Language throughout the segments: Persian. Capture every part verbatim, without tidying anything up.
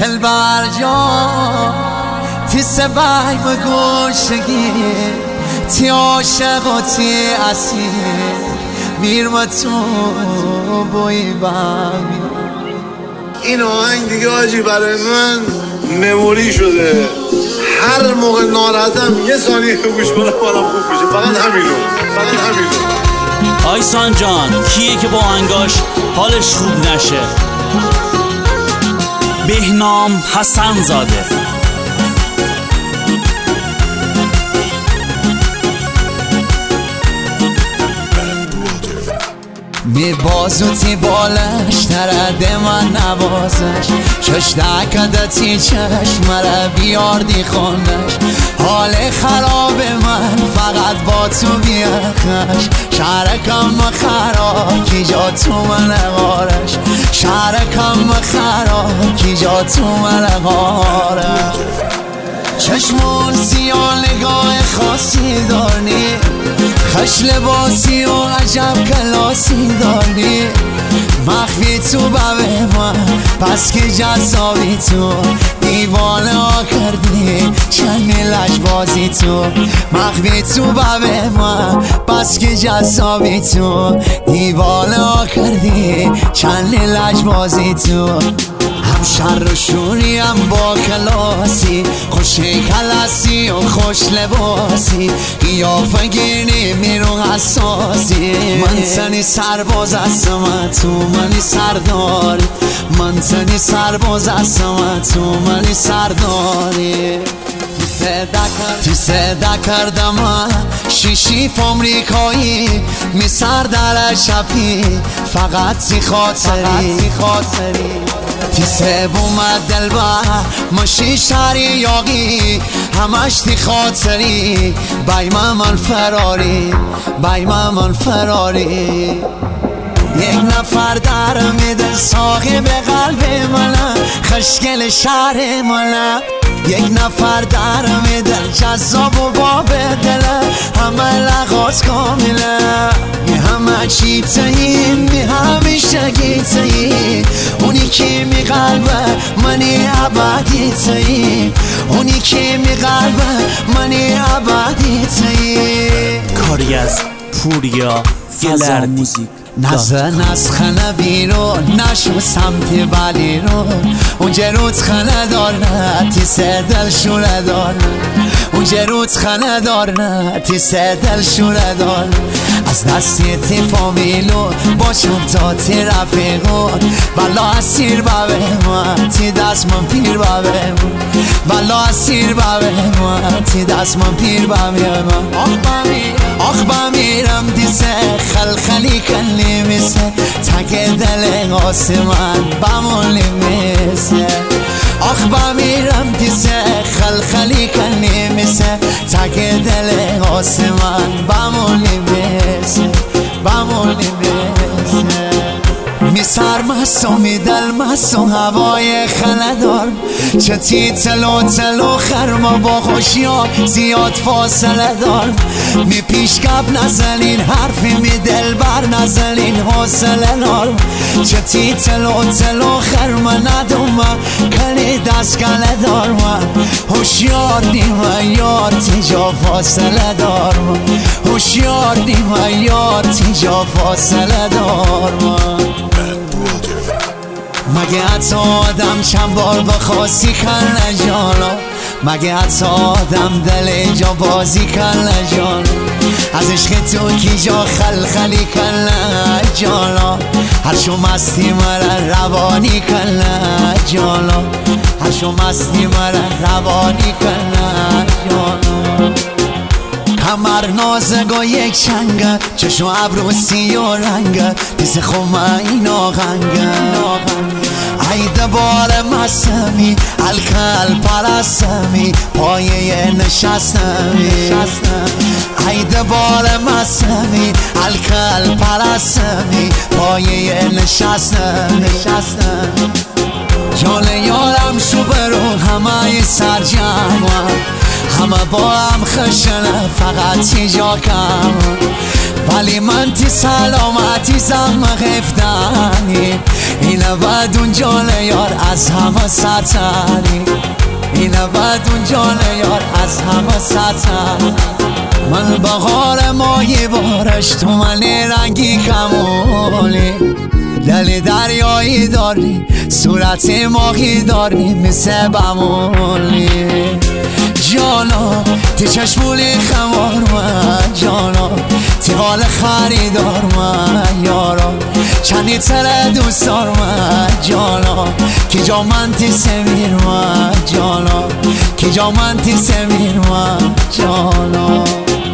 دلبر جان تی سبای مگوشگی تی عاشق و تی اسیر میرم تو بوی بامی. این آهنگ دیگه آجی برای من مموری شده. هر موقع ناراحتم یه ثانیه گوش کنم حالم خوب میشه. فقط همینو فقط همینو آیسان جان کیه که با آهنگاش حالش خوب نشه؟ بهنام حسن زاده. می بازو تی بالش نرده من نوازش چش دکده تی چشم مرا بیاردی خوندش. حال خراب من فقط با تو بیخش شرکم خراب کی جا تو من غارش شرکم خراب کی جا تو من غارش. چشمون سیاه نگاه خاصی داری خش لباسی و عجب کلاسی داری مخفی تو ببه من پس که جذابی تو دیوانه ها کردی چند لش بازی تو مخفی تو ببه من پس که جذابی تو دیوانه ها کردی چند لش بازی تو. هم شر و شوری هم با کلاسی خوش کلاسی و خوش لباسی قیافه گیری میرو حساسی. من تنی سرباز هستم تو منی سرداری من تنی سرباز هستم تو منی سرداری. تی صدا کردم شیشی فامریکایی می سر در شبی فقط تی خاطری تی سب اومد دلبر ماشی شهری یاقی همش تی خاطری بایمه من فراری بایمه من فراری. یک نفر در میده صاحب قلب منه خشگل شهر منه یک نفر در میده جذاب و باب دله همه لغاز کامله می همه چی تایی می همیشه گی تایی اونی که می قلبه منی عبادی تایی اونی که می قلبه منی عبادی تایی. کاری از پوریا فضا موزیک نزن از خانه بیرون نشو سمت ولی رو اونجا روت خانه دارن تی سه دل شوره دارن اونجا روت خانه دارن تی سه دل شوره دارن. از دستی تی فامیلو باشم تا تی رفیقون والا اسیر بابه من تی دست من پیر بابه من والا اسیر بابه من تی دست من پیر بابه من. آخ بمیرم آخ بمیرم دیسه خلخلی کلی میسه تک دل آسمان بمونی میسه آخ بمیرم دیسه خلخلی کلی میسه تک دل آسمان بمونی میسه بمونی میسه. می سرمست و می دلمست و هوای خندار چه تی تلو تلو خرما با خوشیاب زیاد فاصله دار می پیشکب نزنین حرفی می دل بر نزنین حوصله نار چه تی تلو تلو خرما ندوم کلی دست کله دار من هوشیار نیم یار تیجا فاصله دار من هوشیار نیم یار تیجا فاصله دار من. مگه حتی آدم چند بار بخواستی کن جانا مگه حتی آدم دل جا بازی کن جانا از عشق تو کی جا خلخلی کن جانا هر شو مستی مرا روانی کن جانا هر شو مستی مرا روانی کن جانا. کمر نازگا یک چنگه چشم ابرو سی و رنگه دیس خومه این آغنگه ای دبار مسمی الکل پرستمی پایه نشستمی ای دبار مسمی الکل پرستمی پایه نشستمی جان یارم شو برو همه سرجم همه با هم خشنه فقط چی جا کم ولی من تی سلامتی زم خفتنی اینه بعد اون جان یار از همه سرتنی اینه بعد اون جان یار از همه سرتنی من بغار ماهی بارش تو من رنگی کمالی دل دریایی داری صورت ماهی داری مثل بمولی جانا تی چشمولی خمار من جانا تی حال خریدار من یارا چندی تره دوست دار من جانا کی جا من تی سمیر من جانا کی جا من تی سمیر من جانا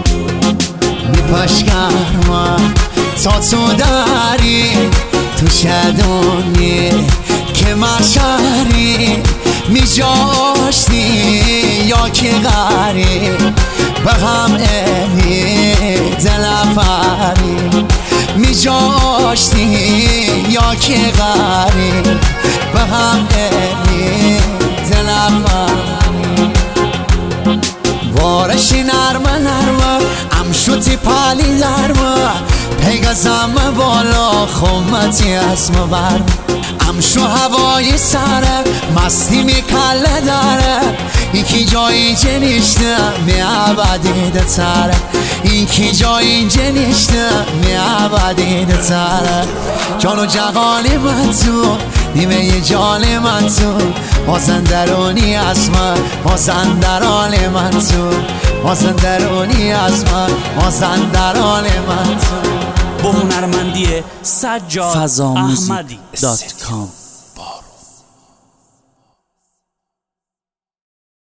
میپشکر من تا تو داری تو شدونی که مشهری میجاشتی یا که غری به هم امی دلفری میجاشتی یا که غری به هم امی دلفری وارشی نرمه نرمه امشوتی پالی درمه پیگزم بالا خمتی اسم برم امشو هوای سره مستی میکله داره یکی جایی جنیشته می عبدیده تره یکی جایی جنیشته می عبدیده تره جان و جغانی من تو نیمه ی جان من تو مازندرانی از من مازندران من تو مازندرانی از من مازندران من تو با هنرمندی سجاد احمدی دات کام